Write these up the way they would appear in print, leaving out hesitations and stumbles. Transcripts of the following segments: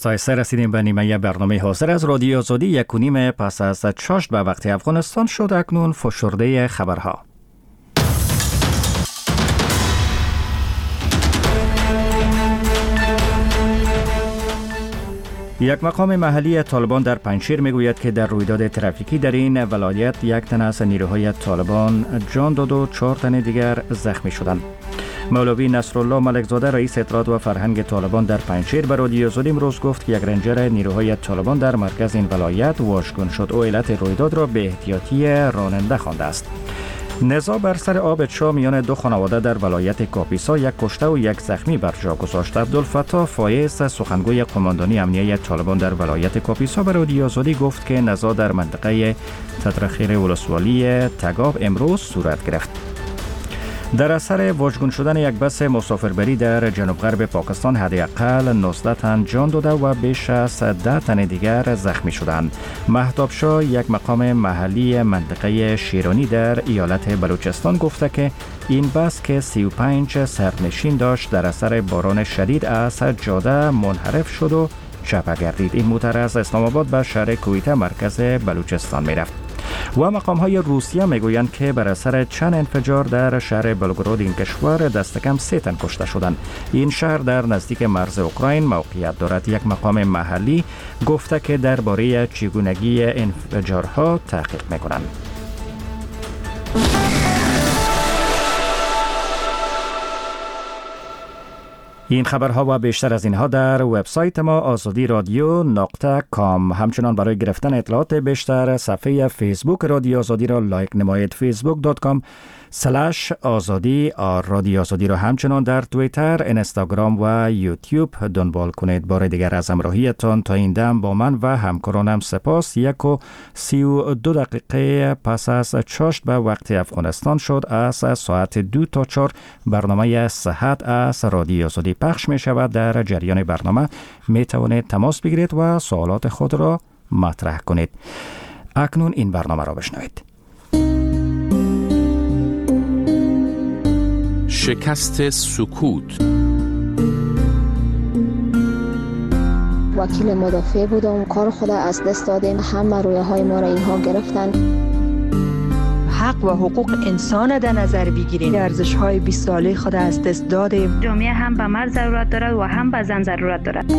سایسته رسیدیم به نیمه برنامه حاضر از رادیو آزادی. 1:30 پس از 6 به وقت افغانستان شد. اکنون فشرده خبرها. یک مقام محلی طالبان در پنجشیر میگوید که در رویداد ترافیکی در این ولایت 1 تن از نیروهای طالبان جان داد و 4 تن دیگر زخمی شدند. مولوی نصرالله ملکزاده رئیس اطلاعات و فرهنگ طالبان در پنجشیر به رادیو آزادی امروز گفت که یک رنجر نیروهای طالبان در مرکز این ولایت واژگون شد. او علت رویداد را به احتیاطی راننده خوانده است. نزاع بر سر آب چاه میان دو خانواده در ولایت کاپیسا 1 کشته و 1 زخمی بر جا گذاشت. عبدالفتاح فایز سخنگوی قماندانی امنیه طالبان در ولایت کاپیسا به رادیو آزادی گفت که نزاع در منطقه تطرخیر ولسوالی تگاب امروز صورت گرفت. در اثر واژگون شدن یک بس مسافربری در جنوب غرب پاکستان حداقل 19 تن جان داده و بیش از 10 تن دیگر زخمی شدند. مهتاب شاه، یک مقام محلی منطقه شیرانی در ایالت بلوچستان گفته که این بس که 35 سرنشین داشت در اثر باران شدید از جاده منحرف شد و چپه گردید. این موتر از اسلام آباد به شهر کویته مرکز بلوچستان می رفت. و مقام‌های روسیه میگویند که بر اثر چند انفجار در شهر بلگراد این کشور دست کم 3 تن کشته شدند. این شهر در نزدیک مرز اوکراین موقعیت دارد. یک مقام محلی گفته که درباره چگونگی انفجارها تحقیق می‌کنند. این خبرها و بیشتر از اینها در وبسایت ما azadi.radio.com. همچنان برای گرفتن اطلاعات بیشتر صفحه فیسبوک رادیو آزادی را لایک نمایید. facebook.com/azadi. رادیو آزادی را همچنان در توییتر، اینستاگرام و یوتیوب دنبال کنید. بار دیگر از همراهیتان تا این دم با من و همکارانم سپاس. 1:32 دقیقه پس از 6 به وقت افغانستان شد. از ساعت 2 تا 4 برنامه صحت از رادیو آزادی پخش می شود. در جریان برنامه می توانید تماس بگیرید و سوالات خود را مطرح کنید. اکنون این برنامه را بشنوید. شکست سکوت. وکیل مدافع بودم، کار خود از دست دادیم، همه رویه های ما را اینها گرفتن. حق و حقوق انسان در نظر بگیریم. ارزش های 20 ساله خود از دست دادیم. جامعه هم به مرد ضرورت دارد و هم به زن ضرورت دارد.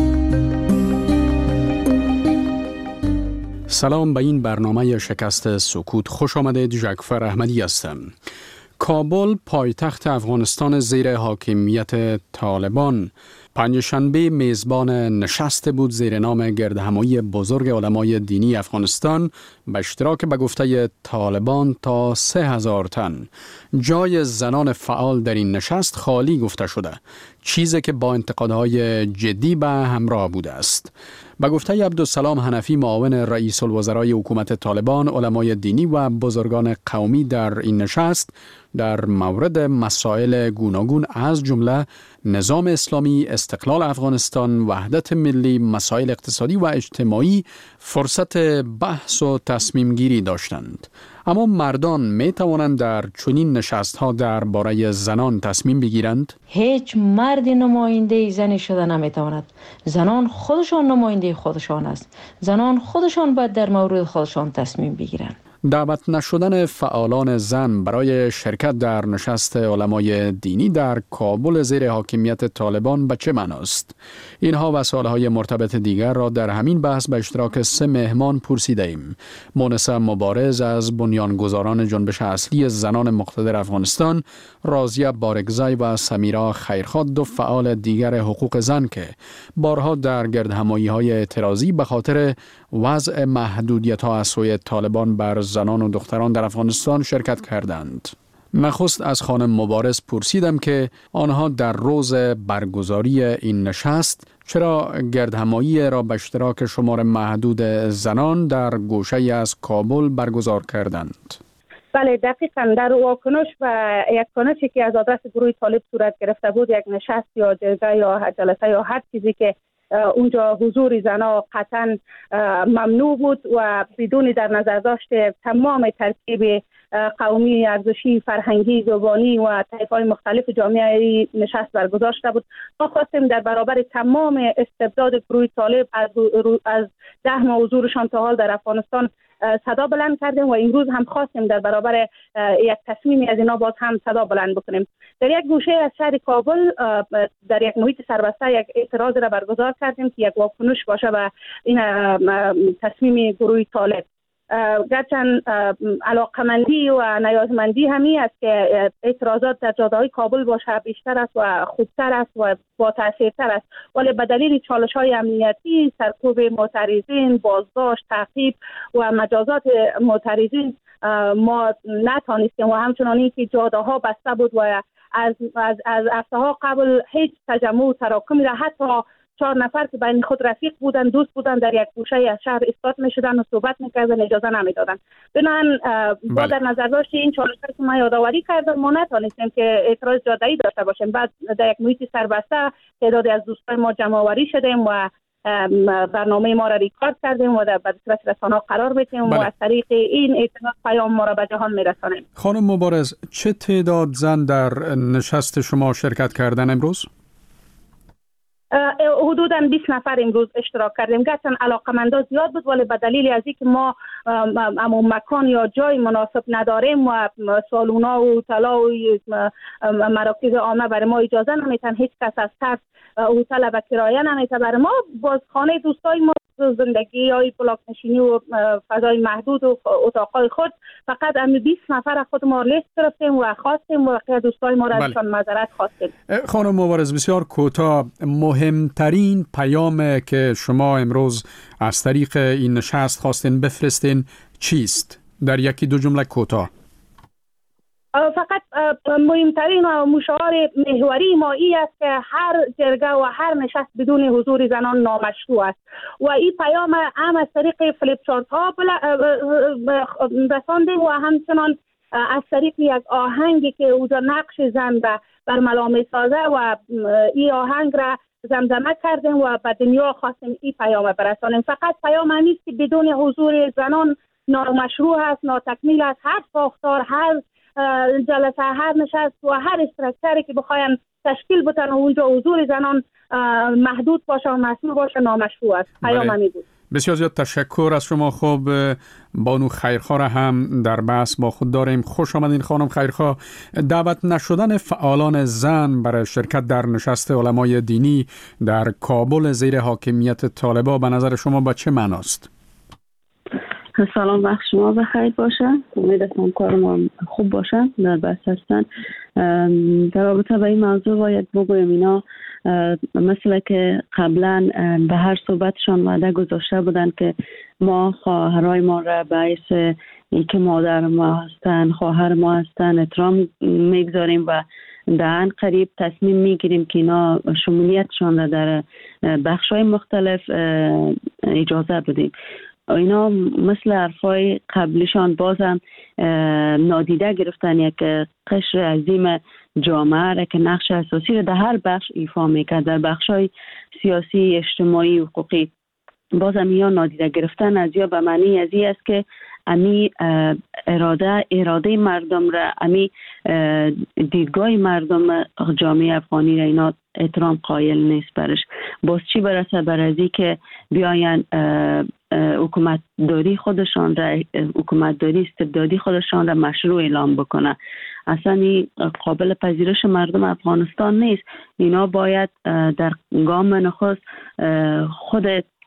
سلام، به این برنامه شکست سکوت خوش آمدید. جعفر احمدی هستم. کابل، پایتخت افغانستان زیر حاکمیت طالبان، پنجشنبه میزبان نشست بود زیر نام گردهمایی بزرگ علمای دینی افغانستان به اشتراک به گفته طالبان تا 3000 تن. جای زنان فعال در این نشست خالی گفته شده، چیزی که با انتقادهای جدی به همراه بوده است. به گفته عبدالسلام حنفی، معاون رئیس الوزرای حکومت طالبان، علمای دینی و بزرگان قومی در این نشست در مورد مسائل گوناگون از جمله نظام اسلامی، استقلال افغانستان، وحدت ملی، مسائل اقتصادی و اجتماعی فرصت بحث و تصمیم گیری داشتند. اما مردان می توانند در چنین نشست ها درباره زنان تصمیم بگیرند؟ هیچ مرد نماینده زنی شده نمی تواند. زنان خودشان نماینده خودشان است. زنان خودشان باید در مورد خودشان تصمیم بگیرند. دعوت نشدن فعالان زن برای شرکت در نشست علمای دینی در کابل زیر حاکمیت طالبان به چه معناست؟ اینها و سوالهای مرتبط دیگر را در همین بحث به اشتراک 3 مهمان پرسیده ایم. مونسه مبارز از بنیانگذاران جنبش اصلی زنان مقتدر افغانستان، راضیه بارگزای و سمیرا خیرخواد، 2 فعال دیگر حقوق زن که بارها در گردهمایی‌های اعتراضی به خاطر وضع محدودیت‌ها از سوی طالبان بر زنان و دختران در افغانستان شرکت کردند. نخست از خانم مبارز پرسیدم که آنها در روز برگزاری این نشست چرا گردهمایی را به اشتراک شمار محدود زنان در گوشه از کابل برگزار کردند. بله، دقیقاً در واکنش و یک کنشی که از آدرس گروه طالب صورت گرفته بود، یک نشست یا جلسه یا هر چیزی که اونجا حضور زنها قطعا ممنوع بود و بدون در نظر داشت تمام ترکیب قومی، ارزشی، فرهنگی، زبانی و طیف‌های مختلف جامعه نشست برگزار شده بود. ما خواستیم در برابر تمام استبداد گروه طالب از 10 ماه حضورشان تا حال در افغانستان صدا بلند کردیم و امروز هم خواستیم در برابر یک تصمیمی از اینا باز هم صدا بلند بکنیم. در یک گوشه از شهر کابل در یک محیط سربسته یک اعتراض را برگزار کردیم که یک واکنش باشه و این تصمیم گروه طالب. گرچند علاقمندی و نیازمندی همی است که اعتراضات در جاده‌های کابل باشه بیشتر است و خوبتر است و با تاثیرتر است، ولی به دلیل چالش‌های امنیتی، سرکوب معترضین، بازداشت، تعقیب و مجازات معترضین ما نتوانستیم و همچنان که جاده‌ها بسته بود و از هفته‌ها قبل هیچ تجمع و تراکمی را حتی 4 نفر که بین خود رفیق بودن، دوست بودن، در یک گوشه از شهر اثبات می‌شدن و صحبت می‌کردن، اجازه نمی‌دادن. بنابراین با در نظر داشت این چالش‌ها که ما یادآوری کردم، ما نتونستیم که اعتراض جاده‌ای داشته باشیم. بعد در یک محیط سربسته تعدادی از دوستان ما جمع‌آوری شدیم و برنامه ما را ریکارد کردیم و در دسترس رسانه‌ها قرار بدیم و از طریق این اعتراض پیام ما را به جهان می‌رسانیم. خانم مبارز، چه تعداد زن در نشست شما شرکت کردن امروز؟ حدوداً 20 نفر امروز اشتراک کردیم. گرچند علاقمندا زیاد بود ولی به دلیل از اینکه ما مکان یا جای مناسب نداریم و سالونا و هتل‌ها و مراکز عامه برای ما اجازه نمیتن، هیچ کس از طرف هتل و کرایه نمیته برای ما، باز خانه دوستای ما زندگی های بلاک نشینی و فضای محدود و اتاقای خود فقط 20 نفر خود ما لیست گرفتیم و خواستیم و دوستای ما را ازشان معذرت خواستیم. خانم مبارز، بسیار کوتاه، مهمترین پیام که شما امروز از طریق این نشست خواستین بفرستین چیست؟ در یکی دو جمله کوتاه. فقط مهمترین و مشعار محوری ما این است که هر جرگه و هر نشست بدون حضور زنان نامشروع است و این پیام هم از طریق فلیپ چارت ها رساندیم و همچنان از طریق یک آهنگی که اونجا نقش زن برملا می سازه و این آهنگ را زمزمه کردیم و به دنیا خواستیم این پیام برسانیم. فقط پیام نیست که بدون حضور زنان نامشروع است، ناتکمیل است. هر ساختار، هر جلسه، هر نشست و هر استراکچری که بخواین تشکیل بتن و اونجا حضور زنان محدود باشه و مسئول باشه نامشروع است. پیام همین بود. بسیار زیاد تشکر از شما. خب بانو خیرخواه را هم در بحث با خود داریم. خوش آمدین خانم خیرخواه. دعوت نشدن فعالان زن برای شرکت در نشست علمای دینی در کابل زیر حاکمیت طالبان به نظر شما با چه معناست؟ سلام، وقت شما بخیر باشه. امیدوارم کار ما خوب باشه. در بحث هستن در رابطه با این موضوع باید بگویم اینا مثل که قبلا به هر صحبتشان وعده گذاشته بودن که ما خواهرای ما را باعث اینکه مادر ما هستن، خواهر ما هستن احترام میگذاریم و در قریب تصمیم میگیریم که اینا شمولیتشان را در بخشای مختلف اجازه بدیم. اینا مثل حرفای قبلشان بازم نادیده گرفتن یک قشر عظیم جامعه را که نقش اساسی را در هر بخش ایفا میکرد، در بخشای سیاسی، اجتماعی و حقوقی. بازم یا نادیده گرفتن از یا به معنی از این است که امی اراده مردم را، امی دیدگاه مردم جامعه افغانی را اینا احترام قائل نیست برش. باز چی برسه بر ازی که بیاین حکومتداری خودشان را، حکومتداری استبدادی خودشان را مشروع اعلام بکنه. اصلا این قابل پذیرش مردم افغانستان نیست. اینا باید در گام نخست خود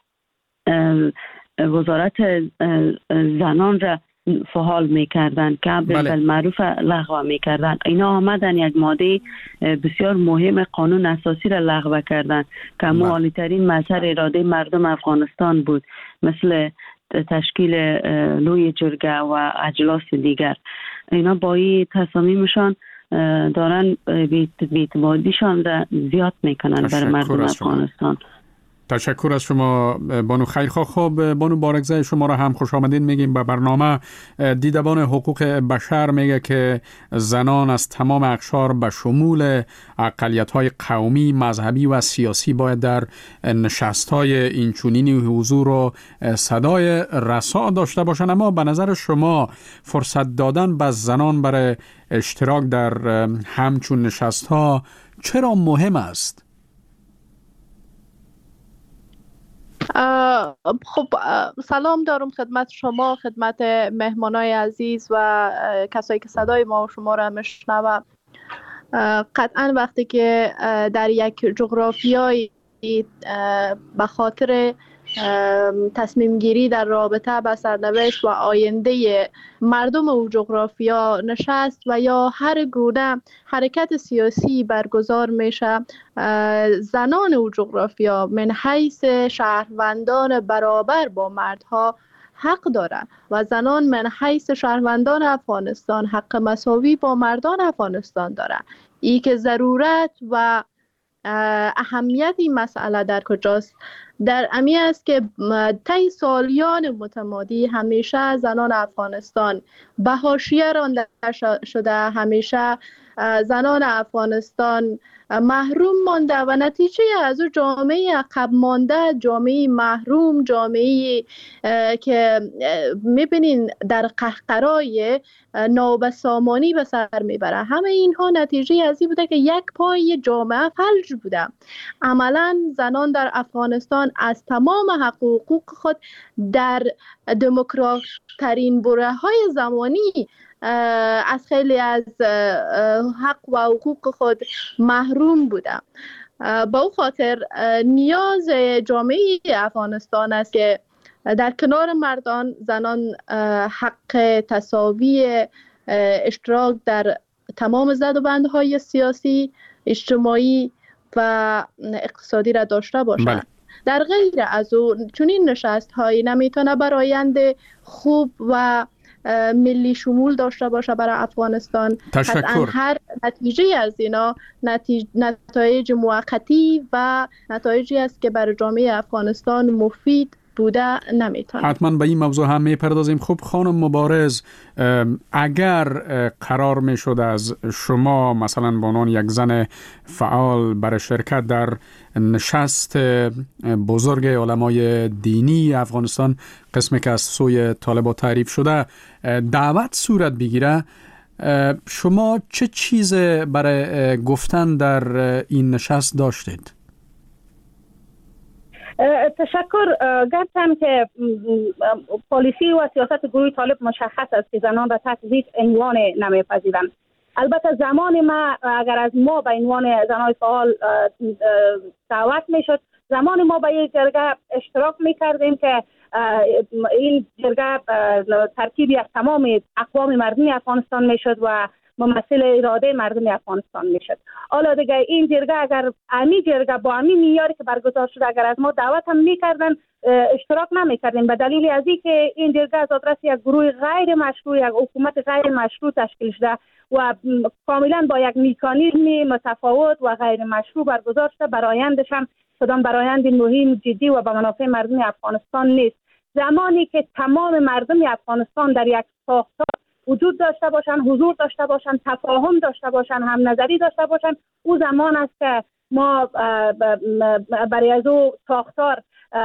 وزارت زنان را فعال میکردن که بالمعروف لغو میکردن. اینا آمدن یک ماده بسیار مهم قانون اساسی را لغو کردن که عالی ترین مظهر اراده مردم افغانستان بود، مثل تشکیل لوی جرگه و اجلاس دیگر. اینا با این تصامیمشان دارن بی‌اعتمادیشان را زیاد میکنن برای مردم افغانستان. تشکر از شما بانو خیرخواه. خب بانو بارگزای، شما را هم خوش آمدین میگیم به برنامه. دیدبان حقوق بشر میگه که زنان از تمام اقشار به شمول اقلیت‌های قومی، مذهبی و سیاسی باید در نشست‌های اینچنینی حضور و صدای رسا داشته باشند. اما به نظر شما فرصت دادن به زنان برای اشتراک در همچون نشست‌ها چرا مهم است؟ خب سلام دارم خدمت شما، خدمت مهمانای عزیز و کسایی که صدای ما و شما را میشنوه. قطعا وقتی که در یک جغرافیایی به خاطر تصمیم گیری در رابطه با سرنوشت و آینده مردم او جغرافیا نشست و یا هر گونه حرکت سیاسی برگزار میشه، زنان او جغرافیا من حیث شهروندان برابر با مردها حق دارند و زنان من حیث شهروندان افغانستان حق مساوی با مردان افغانستان دارند. ای که ضرورت و اهمیت این مسئله در کجاست؟ در امی است که طی سالیان متمادی همیشه زنان افغانستان به حاشیه رانده شده، همیشه زنان افغانستان محروم مانده و نتیجه از او جامعه عقب مانده، جامعه محروم، جامعه که میبینین در قهقرای نابسامانی به سر میبره. همه اینها نتیجه از این بوده که یک پای جامعه فلج بوده. عملا زنان در افغانستان از تمام حقوق خود در دموکرات ترین بره های زمانی از خیلی از حق و حقوق خود محروم بودم. با او خاطر نیاز جامعه افغانستان است که در کنار مردان زنان حق تساوی اشتراک در تمام زدوبندهای سیاسی، اجتماعی و اقتصادی را داشته باشند. در غیر از او چنین نشست هایی نمیتونه بر آینده خوب و ملی شمول داشته باشه برای افغانستان. تشکر. هر نتیجه از اینا نتایج موقتی و نتایجی است که برای جامعه افغانستان مفید بوده نمیتونه. حتما به این موضوع هم میپردازیم. خب خانم مبارز، اگر قرار میشد از شما مثلا به عنوان یک زن فعال برای شرکت در نشست بزرگ علمای دینی افغانستان، قسمی که از سوی طالبان تعریف شده، دعوت صورت بگیره، شما چه چیز برای گفتن در این نشست داشتید؟ تشکر. گفتم که پالیسی و سیاست گروه طالب مشخص است که زنان را تحت هیچ عنوان نمیپذیرند. البته زمان ما اگر از ما به عنوان زنای فعال دعوت میشد، زمان ما به یک جرگه اشتراک میکردیم که این جرگه ترکیبی از تمام اقوام مردمی افغانستان میشد و ممثل اراده مردم افغانستان میشد. حالا دیگه این جرگه اگر امی جرگه با امی معیاری که برگزار شده اگر از ما دعوت هم میکردن، اشتراک نمیکردیم به دلیل از اینکه این جرگه از آدرس یک گروه غیر مشروع، یک حکومت غیر مشروع تشکیل شده و کاملا با یک مکانیزم متفاوت و غیر مشروع برگزار شده. برآیندش هم کدام برآیند مهم، جدی و به منافع مردم افغانستان نیست. زمانی که تمام مردم افغانستان در یک ساختار وجود داشته باشن، حضور داشته باشن، تفاهم داشته باشن، هم نظری داشته باشن، او زمان است که ما برای از او ساختار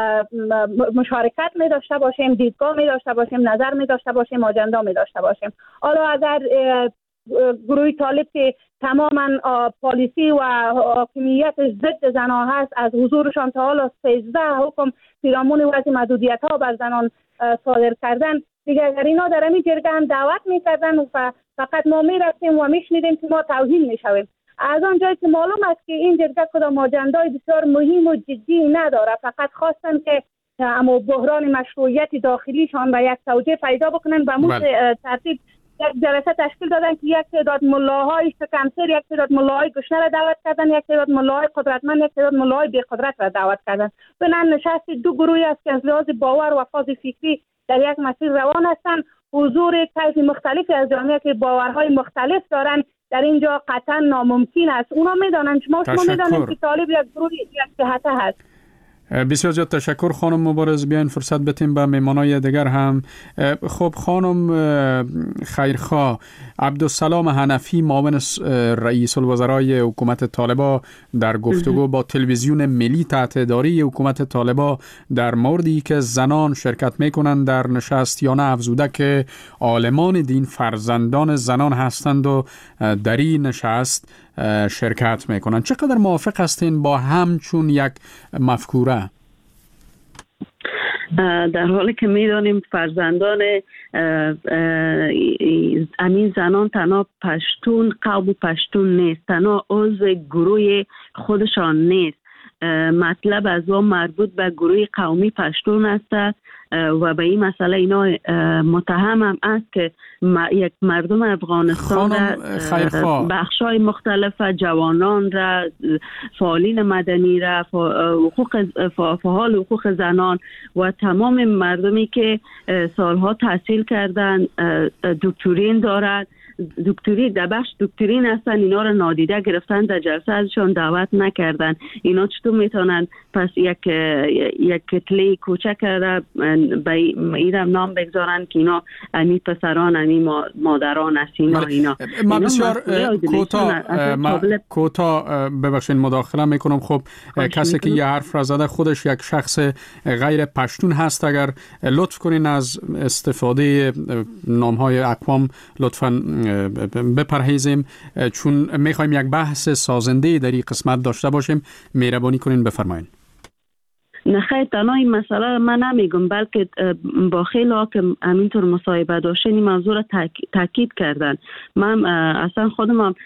مشارکت می داشته باشیم، دیدگاه می داشته باشیم، نظر می داشته باشیم، آجنده می داشته باشیم. حالا اگر گروه طالب که تماما پالیسی و حاکمیت ضد زنان هست، از حضورشان تا حالا 13 حکم پیرامون وضع محدودیت ها بر زنان صادر کردن، دیگه اگر اینا در همین جرگه هم دعوت میکردن و فقط ما میرفتیم و میشنیدیم که ما توهین میشویم. از آنجایی که معلوم است که این جرگه کدام آجندای بسیار مهم و جدی نداره، فقط خواستن که اما بحران مشروعیت داخلیشان و یک توجیه پیدا بکنن به مورد ترتیب یک جلسه تشکیل دادن که یک تعداد ملاهای شکمسیر، یک تعداد ملاهای گشنه را دعوت کردن، یک تعداد ملاهای قدرتمند، یک تعداد ملاهای بی قدرت را دعوت کردن. بنابراین نشست دو گروهی است که از لحاظ باور و فاز فکری در یک مسیر روان هستند. حضور طیف مختلفی از جامعه که باورهای مختلف دارن در اینجا قطعا ناممکن است. اونا میدانن، شما میدانید که طالب یک گروه یک جهته هست. بسیار زیاد تشکر خانم مبارز. بیاین فرصت بتیم به مهمانای دیگر هم. خب خانم خیرخواه، عبدالسلام حنفی معاون رئیس الوزرای حکومت طالبان در گفتگو با تلویزیون ملی تحت اداره حکومت طالبان در موردی که زنان شرکت میکنند در نشست یا نه افزوده که عالمان دین فرزندان زنان هستند و در این نشست شرکت میکنند. چقدر موافق هستین با همچون یک مفکوره؟ در حالی که میدانیم فرزندان امین زنان تنها پشتون قوم پشتون نیست، تنها عضو گروه خودشان نیست، مطلب از آن مربوط به گروه قومی پشتون است و به این مسئله اینا متهم هم است که یک مردم افغانستان را بخشای مختلف، جوانان را، فعالین مدنی را، فعال حقوق زنان و تمام مردمی که سالها تحصیل کردن، دکترین دارد، دکتری در بخش دکترین هستن، اینا را نادیده گرفتن، در جلسه ازشان دعوت نکردن. اینا چطور میتونن پس یک کتله کوچک را به ایرم نام بگذارن که اینا امی پسران، امی مادران است اینا. من بسیار کوتاه ببخشید مداخله میکنم. خب کسی که یه حرف را زده خودش یک شخص غیر پشتون هست. اگر لطف کنین از استفاده نامهای اقوام لطفاً بپرهیزیم، چون میخوایم یک بحث سازنده در این قسمت داشته باشیم. مهربانی کنین بفرمایید. نخیر، تنها این مسئله من نمیگم، بلکه با خیلی ها که همینطور مصاحبه داشتن این موضوع را تاکید کردن. من اصلا خودم هم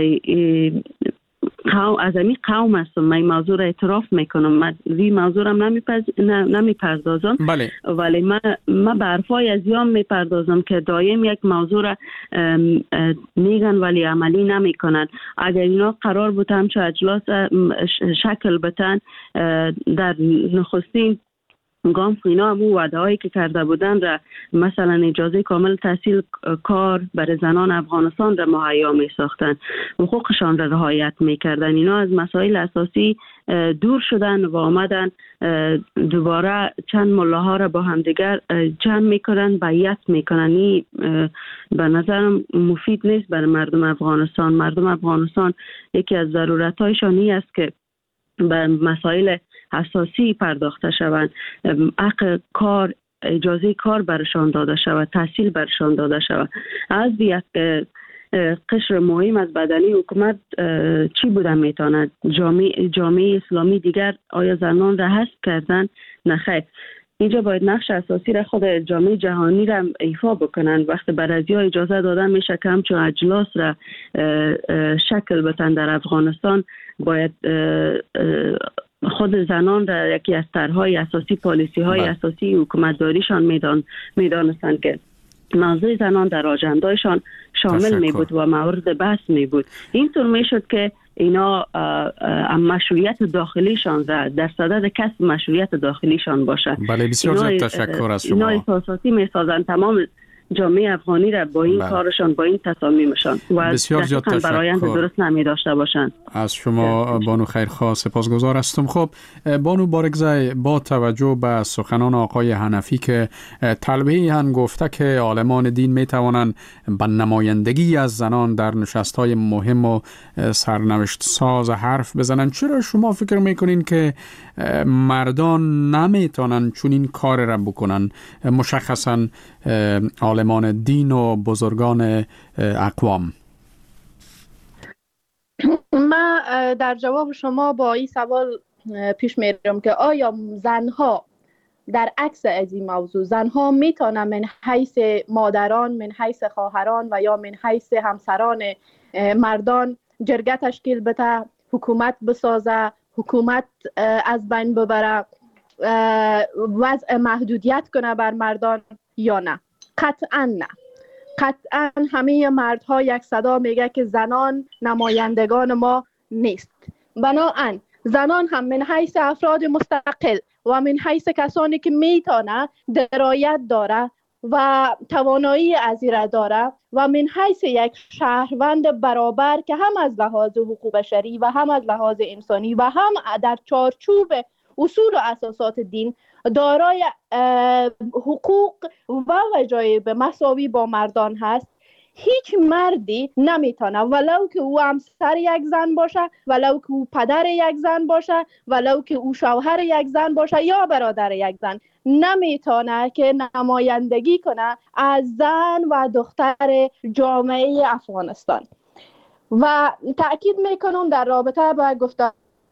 از این قوم هستم، من این موضوع را اعتراف میکنم، من این موضوع را نمیپردازم. بله. ولی من به حرفای از یام میپردازم که دایم یک موضوع را میگن ولی عملی نمیکنن. اگر اینا قرار بود همچه اجلاس شکل بتن، در نخستین گام اینا هم وعده هایی که کرده بودن را، مثلا اجازه کامل تحصیل کار برای زنان افغانستان را مهیا می ساختن، حقوقشان را رعایت می کردن. اینا از مسائل اساسی دور شدن و آمدن دوباره چند ملاها را با همدیگر جمع میکنن، بیعت میکنن. به نظرم مفید نیست برای مردم افغانستان. مردم افغانستان یکی از ضرورتهایشان این است که به مسائل اساسی پرداخته شوند، حق کار، اجازه کار برشان داده شود، تحصیل برشان داده شود. از یک قشر مهم از بدنی حکومت چی بودن میتواند؟ جامعه اسلامی دیگر آیا زنان را حذف کردن؟ نخیر. اینجا باید نقش اساسی را خود جامعه جهانی را ایفا بکنند. وقتی برازی‌ها اجازه دادن میشه که همچون اجلاس را شکل بدن در افغانستان، باید خود زنان را یکی از طرح‌های اساسی، پالیسی‌های اساسی حکومتداریشان میدانستند که موضوع زنان در آجندایشان شامل می بود و مورد بحث می بود. اینطور می شد که اینا مشروعیت داخلیشان را در صدد کسب مشروعیت داخلیشان باشه. بله، بسیار زیاد تشکر از شما. اینا احساساتی می سازن تمام جامعه افغانی را با این کارشان، با این تصامیمشان و بسیار زیاد تشکر. برآیند درست نمی داشته باشند. از شما بانو خیرخواه سپاسگزار هستم. خب بانو بارگزای، با توجه به سخنان آقای حنفی که طلبه هم گفته که عالمان دین می توانند به نمایندگی از زنان در نشست‌های مهم و سرنوشت ساز حرف بزنند، چرا شما فکر میکنین که مردان نمیتونن چون این کار را بکنن؟ مشخصا عالمان دین و بزرگان اقوام. من در جواب شما با این سوال پیش میرم که آیا زنها در عکس از این موضوع، زنها میتونن من حیث مادران، من حیث خواهران و یا من حیث همسران مردان جرگه تشکیل بده، حکومت بسازه، حکومت از بین ببره، وضع محدودیت کنه بر مردان یا نه؟ قطعا نه. قطعا همه مردها یک صدا میگه که زنان نمایندگان ما نیست. بنابراین زنان هم من حیث افراد مستقل و من حیث کسانی که میتونه درایت داره و توانایی از این داره و من حیث یک شهروند برابر که هم از لحاظ حقوق بشری و هم از لحاظ انسانی و هم در چارچوب اصول و اساسات دین، دارای حقوق و وظایف مساوی با مردان هست. هیچ مردی نمیتونه، ولو که او همسر یک زن باشه، ولو که او پدر یک زن باشه، ولو که او شوهر یک زن باشه یا برادر یک زن، نمیتونه که نمایندگی کنه از زن و دختر جامعه افغانستان. و تأکید میکنم در رابطه با گفتن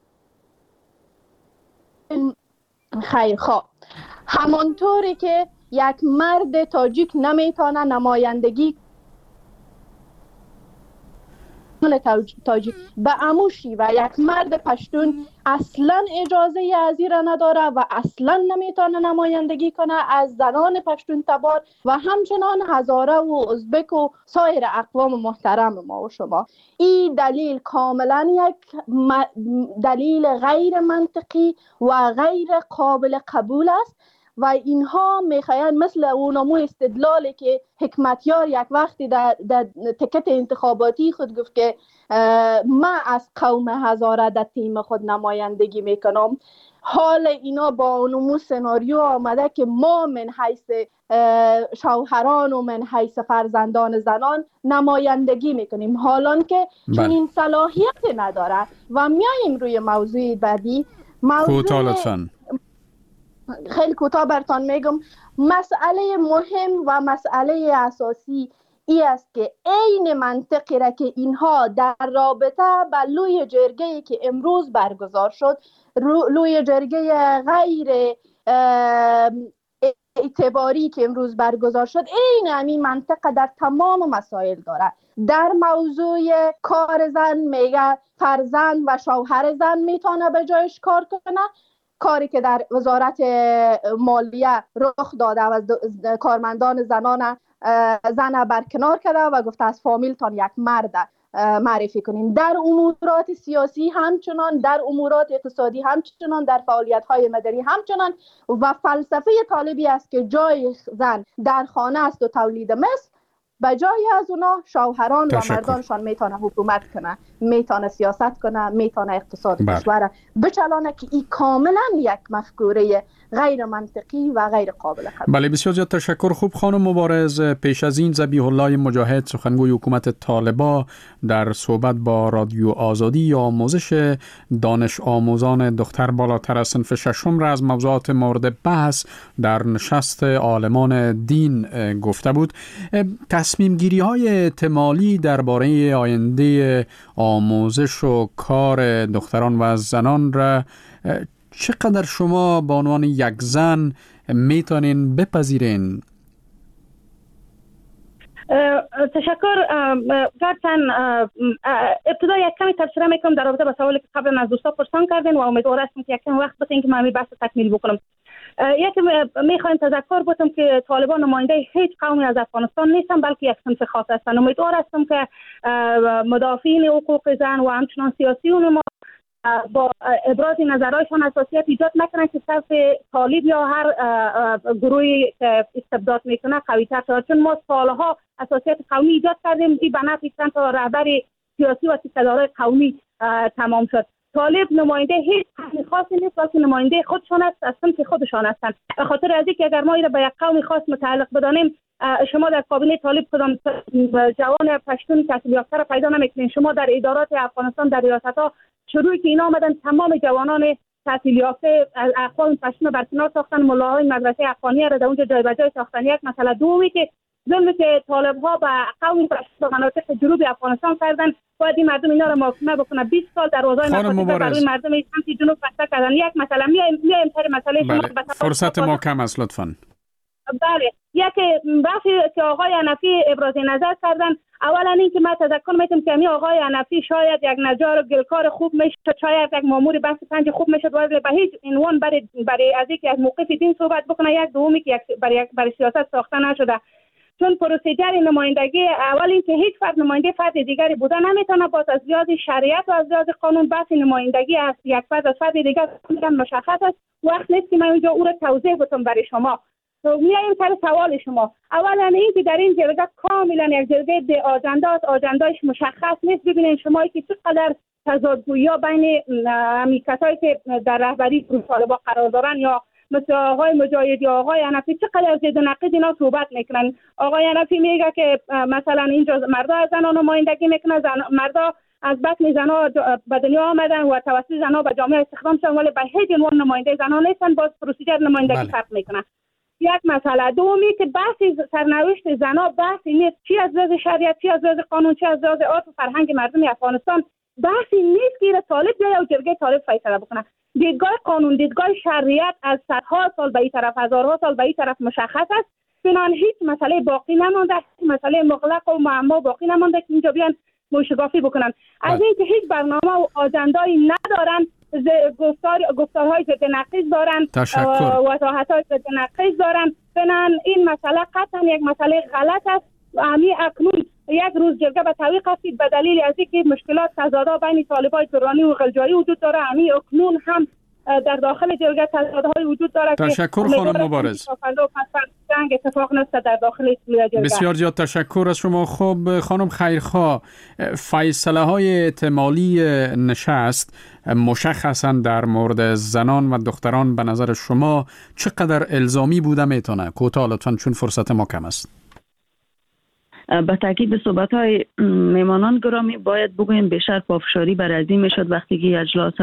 خیرخواه، همانطوری که یک مرد تاجیک نمیتونه نمایندگی تاجیک به عموشی و یک مرد پشتون اصلا اجازه از این را نداره و اصلا نمیتونه نمایندگی کنه از زنان پشتون تبار و همچنان هزاره و ازبک و سایر اقوام محترم ما و شما. این دلیل کاملا یک دلیل غیر منطقی و غیر قابل قبول است و اینها میخواین مثل اونمو استدلالی که حکمتیار یک وقتی در تکت انتخاباتی خود گفت که من از قوم هزاره در تیم خود نمایندگی میکنم. حال اینا با اونمو سناریو آمده که ما من حیث شوهران و من حیث فرزندان زنان نمایندگی میکنیم، حالان که چنین صلاحیت نداره. و میاییم روی موضوع بعدی. موضوع خیلی کوتاه برتان میگم. مسئله مهم و مسئله اساسی ای است که عین منطقی را که اینها در رابطه با لوی جرگه‌ای که امروز برگزار شد، لوی جرگه غیر اعتباری که امروز برگزار شد، عین همین منطقه در تمام مسائل داره. در موضوع کار زن میگه فرزند و شوهر زن میتونه به جایش کار کنه، کاری که در وزارت مالیه رخ داده و کارمندان زن برکنار کرده و گفته از فامیلتان یک مرد معرفی کنیم. در امورات سیاسی همچنان، در امورات اقتصادی همچنان، در فعالیت‌های مدنی همچنان. و فلسفه طالبی است که جای زن در خانه است و تولید مثل، بجای از اونا شوهران و مردانشان میتونه حکومت کنه، میتونه سیاست کنه، میتونه اقتصاد کشور بچلانه، که این کاملا یک مفکوره غیر منطقی و غیر قابل قبول. بله، بسیار زیاد تشکر. خوب خانم مبارز، پیش از این ذبیح الله مجاهد سخنگوی حکومت طالبان در صحبت با رادیو آزادی یا آموزش دانش آموزان دختر بالاتر از صنف ششم را از موضوعات مورد بحث در نشست عالمان دین گفته بود. تصمیم گیری های احتمالی درباره آینده آموزش و کار دختران و زنان را چقدر شما به عنوان یک زن میتونین بپذیرین؟ تشکر. فرزن ابتدا یک کمی تبصره میکنم در رابطه با سوالی که قبلا از دوستا پرسان کردین و امیدوار هستم که یک کم وقت بتین که من بحث تکمیل بکنم. یکی میخوایم تذکر بدم که طالبان نماینده هیچ قومی از افغانستان نیستن، بلکه یک صنف خاص هستند. امیدوار هستم که مدافعین حقوق زن و همچنان سیاسیون ما با ابراز نظرهایشان اساسیت ایجاد نکنند که صرف طالب یا هر گروهی که استبداد میکنه قوی تر شود، چون ما سالها اساسیت قومی ایجاد کردیم. این به نفع چند تا رهبر سیاسی و سیاستمدار قومی تمام شد. طالب نماینده هیچ قومی خاصی نیست، بلکه نماینده خودشان است، از صنف خودشان هستند. به خاطر از اینکه اگر ما را به یک قومی خاص متعلق بدانیم، شما در کابینه طالب کدام جوان پشتون تحصیل یافته را پیدا نمی‌کنید. شما در ادارات افغانستان در ریاست‌ها شروعی که اینا آمدن تمام جوانان تحصیل یافته اقوام پشتون برکنار ساختن، ملاهای مدرسه افغانیه را در اونجا جای به جای ساختن. یک مسئله دومی که ظلمی که طالب‌ها به قوم پشتون و مناطق جنوب افغانستان کردن، باید این مردم اینا را محاکمه بکنه. 20 سال در اوضاع مفاسد برای مردم سمت جنوب فساد کردن. یک مسئله میایم سر مسئله شما. فرصت ما کم است لطفاً. بله، یک بحثی که آقای حنفی ابراز نظر کردن، اولا اینکه من تذکر میتونم که همین آقای حنفی شاید یک نجار و گلکار خوب میشد، شاید یک مامور بحث پنج خوب میشد، ولی به هیچ عنوان برای از اینکه از موقف دین صحبت بکنه. یک دومی که برای سیاست ساخته نشده، چون پروسیجر نمایندگی اول این که هیچ فرد نماینده فرد دیگری بوده نمیتونه، باز از لحاظ شریعت و از لحاظ قانون بحث نمایندگی از یک فرد از فرد دیگر مشخص است. وقت نیست که من اونجا او را توضیح بدم برای شما. میایم سر سوال شما. اولا اینکه در این جلسه کاملا یک جلسه به آجنده است، آجندهش مشخص نیست. ببینید شما که چقدر تضادگویی بین همین کسایی که در رهبری گروه طالبان قرار دارن یا مثل آقای مجاهد یا آقای حنفی چقدر ضد و نقیض اینا صحبت میکنن. آقای حنفی میگه که مثلا اینجا مردا از زنان نمایندگی میکنن، مردا از بطن زنها به دنیا آمدن و توسط زنها به جامعه استخدام شدن، ولی به هیچ عنوان نماینده زنها نیستن، باز پروسیجر نمایندگی فرق میکنه. یک مسئله دومی که بحث سرنوشت زنها بحثی نیست، چی از لحاظ شریعت، چی از لحاظ قانون، چی از لحاظ عرف و فرهنگ مردم افغانستان. بحثی نیست که طالب بیاید و جرگه طالب فیصله بکنه. دیدگاه قانون، دیدگاه شریعت از صدها سال به این طرف، هزارها سال به این طرف مشخص است. بنابراین هیچ مسئله باقی نمانده، هیچ مسئله مغلق و معما باقی نمانده که اینجا بیان موشگافی بکنن. از اینکه هیچ برنامه و آجندایی ندارن، گفتارهای ضد نقیض دارن، وضاحت‌های ضد نقیض دارن. بنابراین این مسئله قطعا یک مسئله غلط است. همین اکنون یک روز جرگه به تعویق هستید به دلیل از اینکه مشکلات تضادها بین طالبان درانی و غلجایی وجود داره. همین اکنون هم در داخل جرگه تضادهای وجود داره. تشکر خانم مبارز. جنگ اتفاق نفته در داخل جرگه. بسیار زیاد تشکر از شما. خب خانم خیرخواه، فیصله های احتمالی نشست مشخصا در مورد زنان و دختران به نظر شما چقدر الزامی بوده میتونه؟ کوتاه لطفاً چون فرصت ما کم است. به تاکید به صحبت‌های میمانان گرامی باید بگویم بیشتر پافشاری بر از این میشد وقتی که اجلاس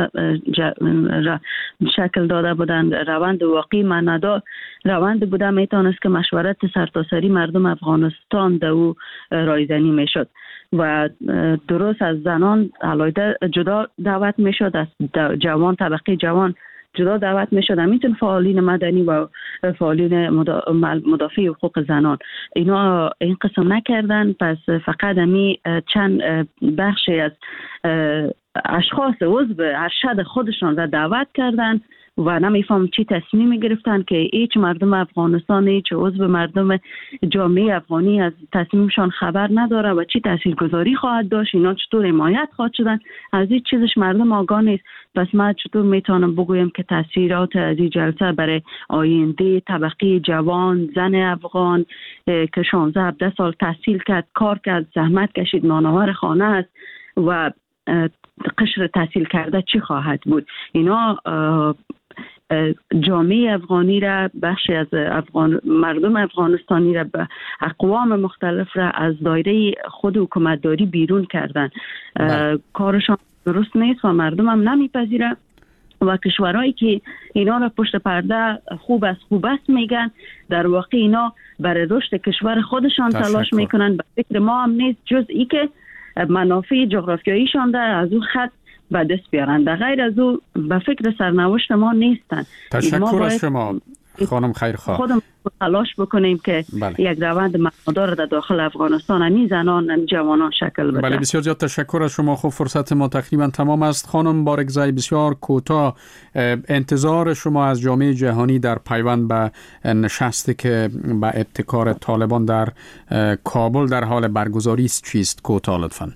شکل داده بودند، روند واقعی معنادار روند بوده میتونست که مشورت سرتاسری مردم افغانستان در او رایزنی میشد و درست از زنان علاوه جدا دعوت میشد، از جوان طبقه جوان جدا دعوت می شدن، میتون فعالین مدنی و فعالین مدافع حقوق زنان اینا این قسم نکردن. پس فقط همی چند بخشی از اشخاص عضو ارشد خودشان را دعوت کردن و نمیفهم چی تصمیمی گرفتن که هیچ مردم افغانستان، هیچ عضو مردم جامعه افغانی از تصمیمشان خبر نداره و چی تاثیرگذاری خواهد داشت، اینا چطور حمایت خواهد شدن، از این چیزش مردم آگاه نیست. پس من چطور میتونم بگویم که تاثیرات از این جلسه برای آینده طبقه جوان زن افغان که 16-17 سال تحصیل کرد، کار کرد، زحمت کشید، مانور خانه است و قشر تحصیل کرده چی خواهد بود؟ اینا جامعه افغانی را، بخشی از مردم افغانستانی را، به اقوام مختلف را از دایره خود حکومتداری بیرون کردن. کارشان درست نیست و مردم هم نمیپذیره و کشورهایی که اینا را پشت پرده خوب است میگن، در واقع اینا برای رشد کشور خودشان تلاش میکنن. به فکر ما هم نیست جز ای که منافع جغرافیاییشان در از اون خط به دست بیارن، در غیر از او به فکر سرنوشت ما نیستن. تشکر از شما خانم خیرخواه. خودمون تلاش بکنیم که یک روند معنادار در داخل افغانستان همین زنان همین جوانان شکل بده. بله بسیار زیاد تشکر از شما. خب فرصت ما تقریبا تمام است. خانم بارگزای بسیار کوتاه، انتظار شما از جامعه جهانی در پیوند به نشستی که به ابتکار طالبان در کابل در حال برگزاری است چیست؟ کوتاه لطفاً.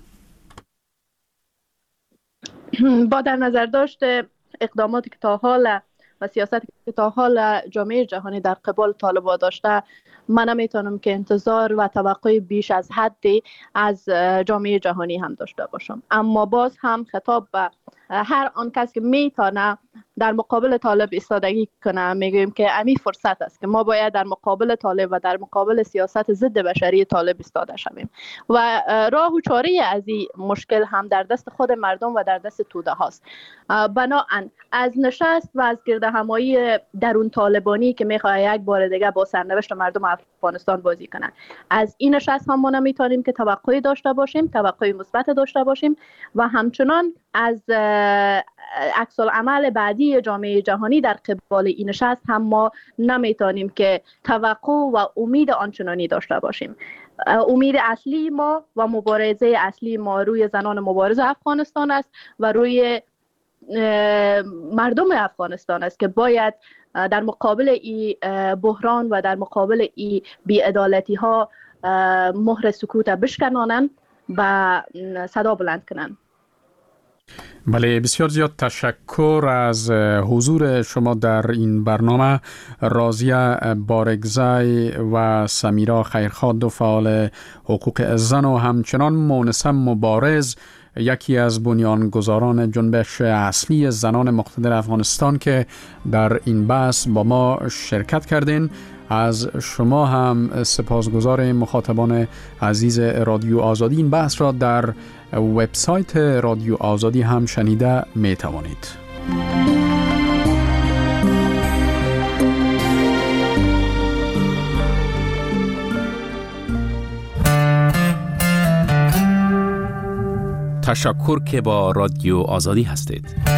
با در نظر داشته اقداماتی که تا حال و سیاستی که تا حال جامعه جهانی در قبال طالبان داشته، من نمیتونم که انتظار و توقع بیش از حدی از جامعه جهانی هم داشته باشم. اما باز هم خطاب به هر آن کس که میتونه در مقابل طالب ایستادگی کنه، میگویم که امی فرصت است که ما باید در مقابل طالب و در مقابل سیاست ضد بشری طالب ایستاده شویم و راه و چاره از این مشکل هم در دست خود مردم و در دست توده هاست. بنابراین از نشست و از گردهمایی درون طالبانی که میخواد یک بار دیگه با سرنوشت مردم افغانستان بازی کنن، از این نشست هم ما نمیتونیم که توقعی داشته باشیم، توقعی مثبت داشته باشیم و همچنان از عکس العمل بعدی جامعه جهانی در قبال این نشست هم ما نمیتونیم که توقع و امید آنچنانی داشته باشیم. امید اصلی ما و مبارزه اصلی ما روی زنان مبارز افغانستان است و روی مردم افغانستان است که باید در مقابل این بحران و در مقابل این بی‌عدالتی ها مهر سکوت بشکنانند و صدا بلند کنند. بله بسیار زیاد تشکر از حضور شما در این برنامه. راضیه بارگزای و سمیرا خیرخواه، دو فعال حقوق زن و همچنان مونسه مبارز یکی از بنیانگذاران جنبش اصلی زنان مقتدر افغانستان که در این بحث با ما شرکت کردین. از شما هم سپاسگزار مخاطبان عزیز رادیو آزادی. این بحث را در وبسایت رادیو آزادی هم شنیده می توانید. تشکر که با رادیو آزادی هستید.